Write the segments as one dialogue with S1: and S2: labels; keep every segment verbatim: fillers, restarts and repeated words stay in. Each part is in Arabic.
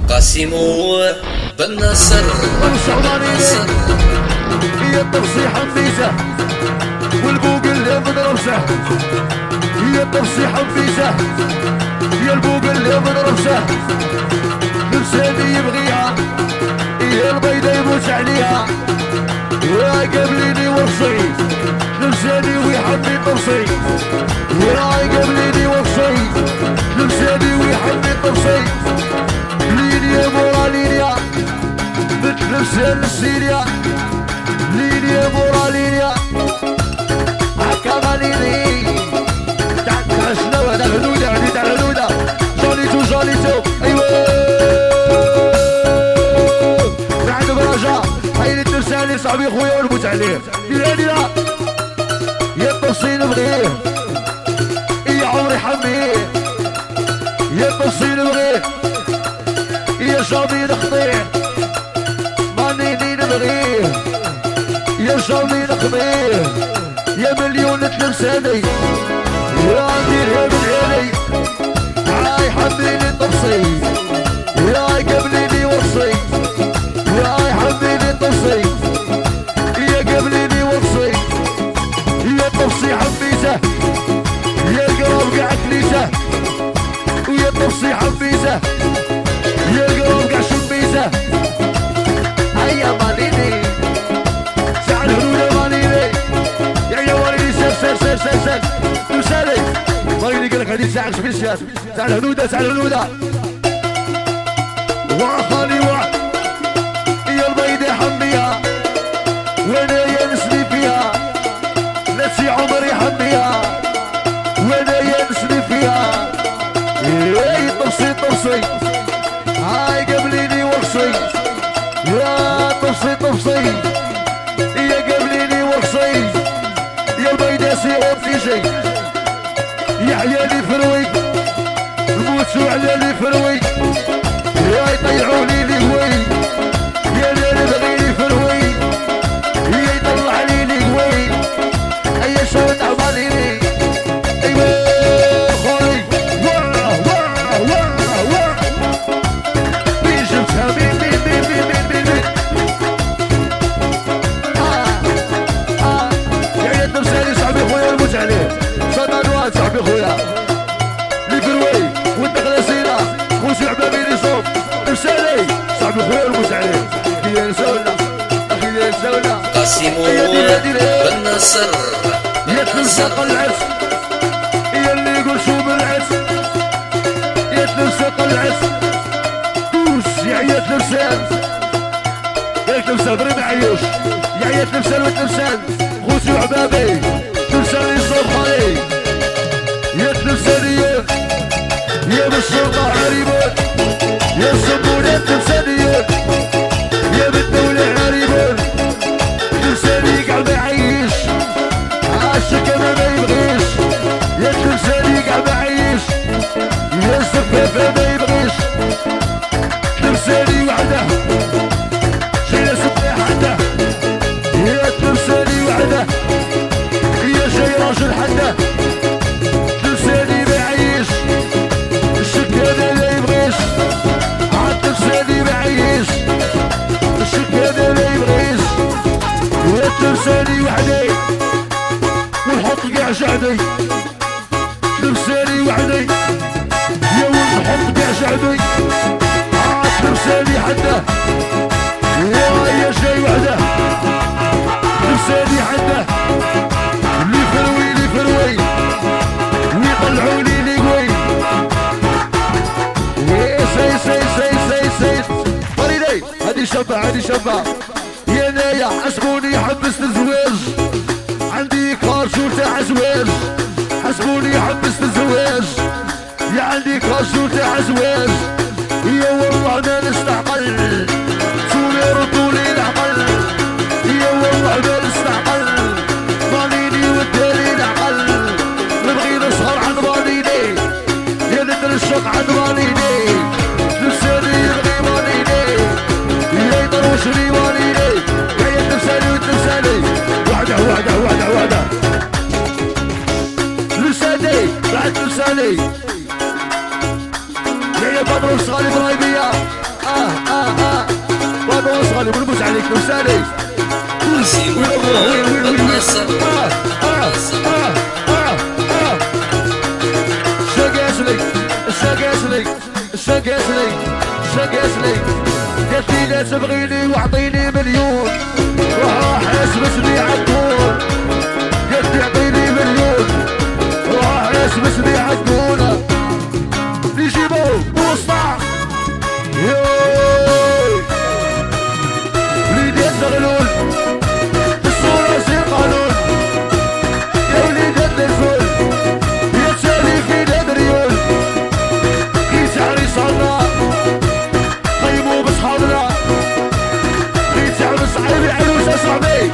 S1: قاسمو بن نصر
S2: الشعراني هي التصيحة مفيسة والبوق اللي بضرب سهم. هي التصيحة مفيسة هي البوق اللي بضرب سهم. لساني يبغيها هي البيضة يموت عليها يا قبليني وصي. لساني ويحمي طرسي يا قبليني وصي. لساني ويحمي طرسي لينيا مورا لينيا مثل لسان السيريا. لينيا مورا لينيا هكا ليني تعال شنو هذا الهدودة عندي تاع الهدودة. جوليتو جوليتو ايوا بعد برجا هاي اللي ترسالي صاحبي خويا ونموت عليه. ديرها ديرها يا التفصيل بغيه يا عمري حميه. يا التفصيل بغيه يا شامي نخطيه مانيني نبغيه. يا شامي نخطيه يا مليون تلمساني يا نديرها من عيني. هاي حميني التفصيل يا قبليني وصي. يا حميني التفصيل يا قبليني وصي. يا التفصيل حميسه يا القراب قاع كنيسه. ويا التفصيل حميسه يا القراب قاع شميسه. هيا ماليني ساعة الهدودة ماليني يا يا ماليني سير سير سير سير سير تمسالي ماليني قالك هذه ساعة سبيسيال ساعة الهدودة ساعة الهدودة. وعطاني وعد يا البيضة حميها وانا ينسني فيها. نسي عمري حميها وانا ينسني فيها. اي طفصي طفصي هاي قبليني وصي. يا طفصي طفصي يا قبليني وصي. يا البيضة سيرون في شي يا عيالي فروي الموتوا علالي فروي. يا يطيعوني لي هوي يا اللي بغيني فروي. يا يطلع لي لي هوي اي شوط عماليني. ايوا خوي واه واه واه واه مين جبتها مين مين مين مين مين مين مين. اه اه يا عيال تمسالي صاحبي خويا نموت عليه. صدى صاحبي خويا لي فروي والدخله سينا خوشي عبابي لي صوب. تمسالي صاحبي خويا نموت عليه. اخي يا زولا اخي يا زولا
S1: قاسمو بن نصر
S2: يا تلمسق العز يا اللي يقول شو بالعز. يا تلمسق العز دوس يا عيا تلمسان يا تلمسان بري معيوش يا عيا تلمسان وتلمسان خوتي وعبابي. تلمسان يصوب خالي يا تلمسانيين يا بالشرطة عريبون يا الصبون يا تلمسانيين يا بالدولة عريبون. تلمساني قاعد يعيش عاشق انا ما يبغيش. يا تلمساني قاعد يعيش يا الزفافة ما يبغيش. تلمساني وحده شي سباح حده. يا تلمساني وحده يا شي راجل حده. تلمساني ما يعيش الشكانة ما يبغيش. عاد تلمساني ما يعيش الشكانة ما يبغيش. يا تلمساني وحدي ونحط قاع شعبي. تلمساني وحدي يا ولد نحط قاع شعبي. عاد تلمساني حده يا يا شي وحده. تلمساني حده لي فروي لي فروي ويطلعوني لي قوي. يا سي سي سي سي سي فريدي هادي شابة هادي شابة يا نايا حسبوني حبست الزواج. عندي كارشور تاع زواج حسبوني حبست الزواج. يا عندي كارشور تاع زواج يا والله ما نستعقل. شوفي ردولي العقل يا والله ما نستعقل. ماليني وداري العقل نبغي نسهر عن ماليني يا نترشق عن ماليني. لساني يبغي ماليني يا يطروشني ماليني. يا تمسالي وتمسالي وحده وحده وحده وحده. لساني بعد تمسالي يا يا بدر لوسالي ونبوس عليك لوسالي
S1: قاسم بن نصر
S2: شقاسلي شقاسلي شقاسلي شقاسلي قالت لي لا تبغيني واعطيني مليون روح حاسب اسمي عالكون قالت لي اعطيني مليون روح حاسب اسمي عالكون نجيبو وسطع يوي وليدات زغلول الصورة سي قانون يا وليدات الفل يا تسالي فينا مريول قيس عريس عنا قيمو بصحابنا قيس عريس صعيبي عروس صاحبي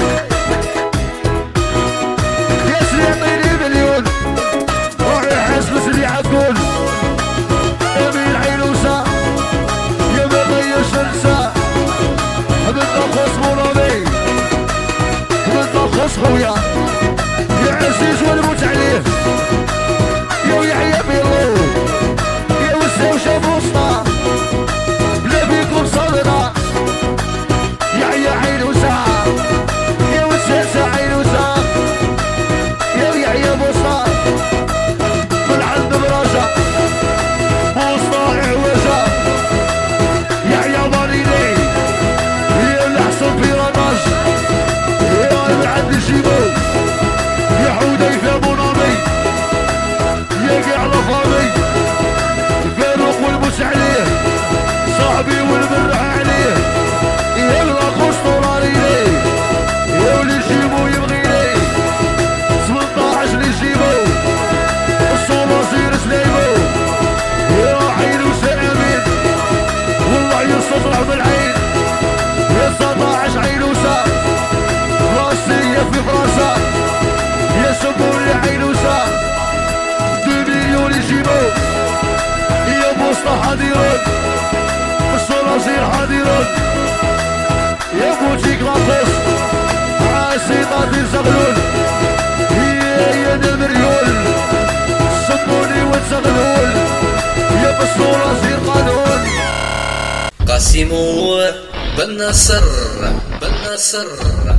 S2: يا سلي عطيني مليون روحي حاسب سلي عالكل امين عينوسة يا ما غيرش ننسى بدنا نخص مرامي بدنا نخص خويا يا عزيز ونموت عليه يا يحيى بيرو يا وسا وشاف وسطا بلا بيكم صدنا يحيى عينوسة يا وسا عينوسة يا يحيى وسطا من عند براشة وسطا عوجة يحيى باريني يا اللي حصل في رماج يا اللي عند الجيبو يا حوديفة بونامي يا قاع لفامي فاروق والبوس عليه صاحبي والمرح عليه يا الأخوص طولانيني يا واللي يجيبو يبغيني ثمنطاعش اللي يجيبو الصولاصير سليمو يا عين وسامين والله يستطرح بالعين يا سطاعش عينوسة راسية في فرنسا يا سبوني عينوسة دو مليون يجيبو يا بوسطة حاضرون الصراصير حاضرون يا بوتيك لاطوس عاسيطة ديال زغلول يا يا المريول سبوني وتزغلول يا بالصراصير قانون
S1: قاسم بن نصر بن نصر